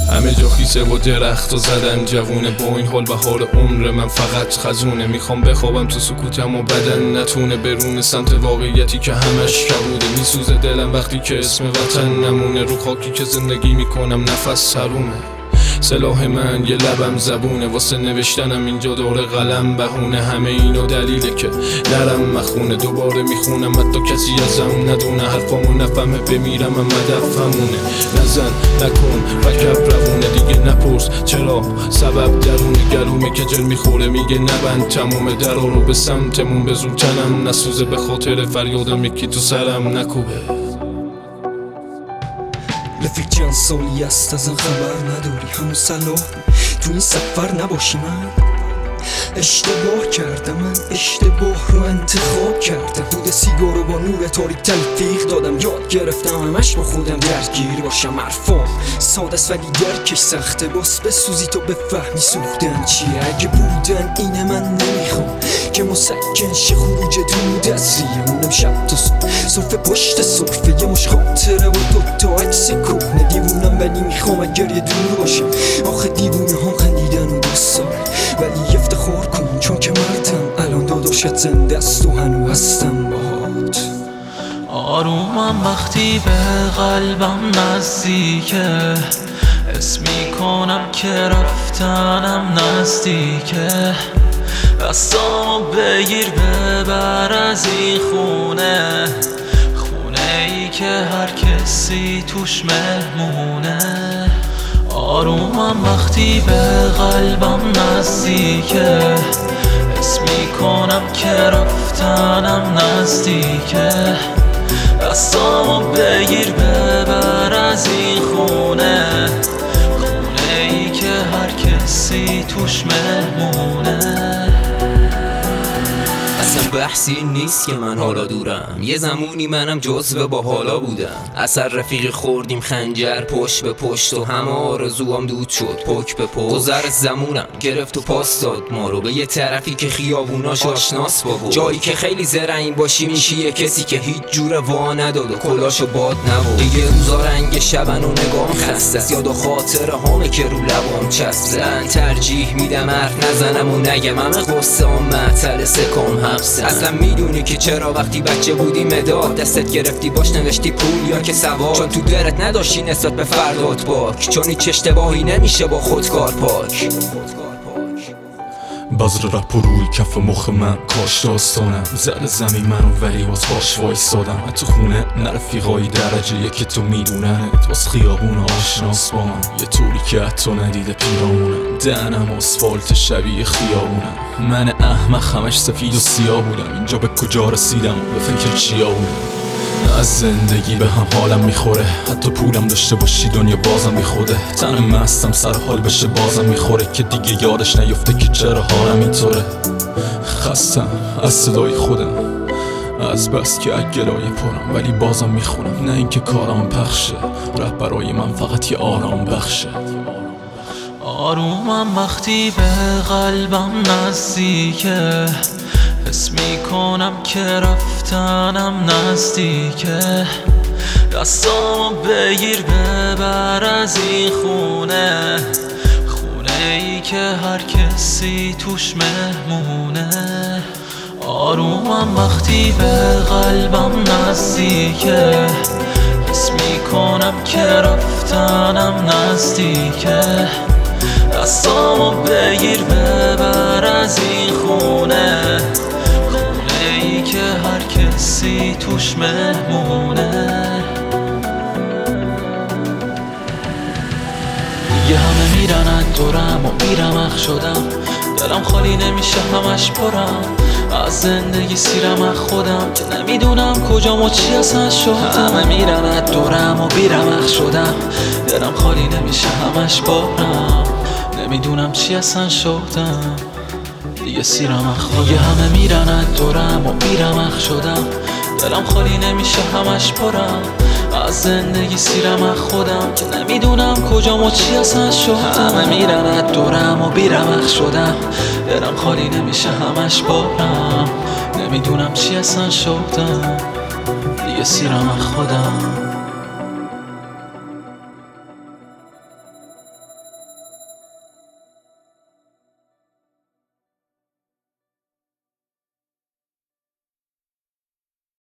همه جا خیسه و درخت و زدن جوونه، با این حال بهار عمر من فقط خزونه. میخوام بخوابم تو سکوتم و بدن نتونه برونه سمت واقعیتی که همش کبوده. میسوزه دلم وقتی که اسم وطن نمونه، رو خاکی که زندگی میکنم نفس حرومه. سلاح من یه لبم زبونه، واسه نوشتنم اینجا دور قلم بهونه. همه اینو دلیله که درم مخونه، دوباره میخونم حتی کسی ازم ندونه. حرفامو نفهمه بمیرم اما دفمونه. نزن نکن رکب روونه، دیگه نپرس چرا سبب درونه. گلومه که جل میخوره میگه نبند تمومه، درا رو به سمتمون به زودتنم نسوزه. به خاطر فریادم یکی تو سرم نکوبه. رفیق چند سالی است ازم خبر نداری، همون صلاح تو این سفر نباشی. من اشتباه کردم، من اشتباه رو انتخاب کردم. بود سیگارو با نور تاریک تلفیق دادم، یاد گرفتم همش با خودم درگیر باشم. حرفام ساده است ولی درکش سخته، باز بسوزی تا بفهمی سوختن چیه. اگه بودن اینه من نمیخوام که مسکن شه خروج دود از ریمونم. شب تا صرف پشت صرفه یه مش خاطره و دوتا عکس کهنه. دیوونم ولی میخوام اگر یه دور باشم. آخه دیوونه ها خندیدن و 2 سال ولی افتخار کن چون که مردم. الان داداشت زنده است و هنو هستم باهات. آرومم وقتی به قلبم نزدیکه، حس میکنم که رفتنم نزدیکه. دستامو بگیر ببر از این خونه، خونه ای که هر کسی توش مهمونه. آرومم وقتی به قلبم نزدیکه، حس میکنم که رفتنم نزدیکه. دستامو بگیر ببر از این خونه، خونه ای که هر کسی توش مهمونه. اصلا بحثی نیست که من حالا دورم، یه زمونی منم جزو با حالا بودم. اثر رفیقی خوردیم خنجر پشت به پشت و همه آرزوام دود شد پک به پک. گذر زمونم گرفت و پاس داد ما رو به یه طرفی که خیابوناش آشناس بود، جایی که خیلی زرنگ باشی میشی یه کسی که هیچ جوره وا نداد و کلاشو باد نبود. دیگه روزا رنگ شبن و نگام خسته است، یاد و خاطره هامه که رو لبام چسبه. من ترجیح میدم حرف نزنم و نگم، همه قصه هم معطل سکم حبسه. اصلا میدونی که چرا وقتی بچه بودی مداد دستت گرفتی باش نوشتی پول یا که سواد، چون تو درت نداشتی نسبت به فردات باک، چون هیچ اشتباهی نمیشه با خودکار پاک. بذر رپ روی کف مخ من کاش داستانم زد زمین منو ولی باز باش وایسادم. تو خونه نرفیقایی درجه یکی تو میدوننت، باز خیابون آشناس با من یه طوری که حتی ندیده پیرامونم. دهنم آسفالت شبیه خیابونم، من احمق همش سفید و سیاه بودم. اینجا به کجا رسیدم به فکر چیا بودم. از زندگی به هم حالم میخوره، حتی پولم داشته باشی دنیا بازم میخوده. تنم مستم سر حال بشه بازم میخوره، که دیگه یادش نیفته که چرا حالم اینطوره. خستم از صدای خودم، از بس که گلایه پرم ولی بازم میخونم. نه اینکه کارم پخشه، رپ برای من فقط یه آرام بخشه. آرومم وقتی به قلبم نزدیکه، حس میکنم که رفتنم نزدیکه. دستامو بگیر ببر از این خونه، خونه ای که هر کسی توش مهمونه. آرومم وقتی به قلبم نزدیکه، حس میکنم که رفتنم نزدیکه. دستامو بگیر ببر از این خونه، خونه ای که هر کسی توش مهمونه. دیگه همه میرن از دورم و میرم اخ شدم، دلم خالی نمیشه همش پرم. از زندگی سیرم از خودم که نمیدونم کجام و چی اصلا شدم. همه میرن از دورم و بیرم اخ شدم، دلم خالی نمیشه همش پرم. نمیدونم چی اصلا شدم، دیگه سیرم اخ خودم. دیگه همه میرن از دورم و میرم اخ شدم، دلم خالی نمیشه همش پرم. از زندگی سیرم از خودم که نمیدونم کجام و چی اصلا شدم. همه میرن از دورم و بیرم اخ شدم، دلم خالی نمیشه همش پرم. نمیدونم چی اصلا شدم، دیگه سیرم از خودم.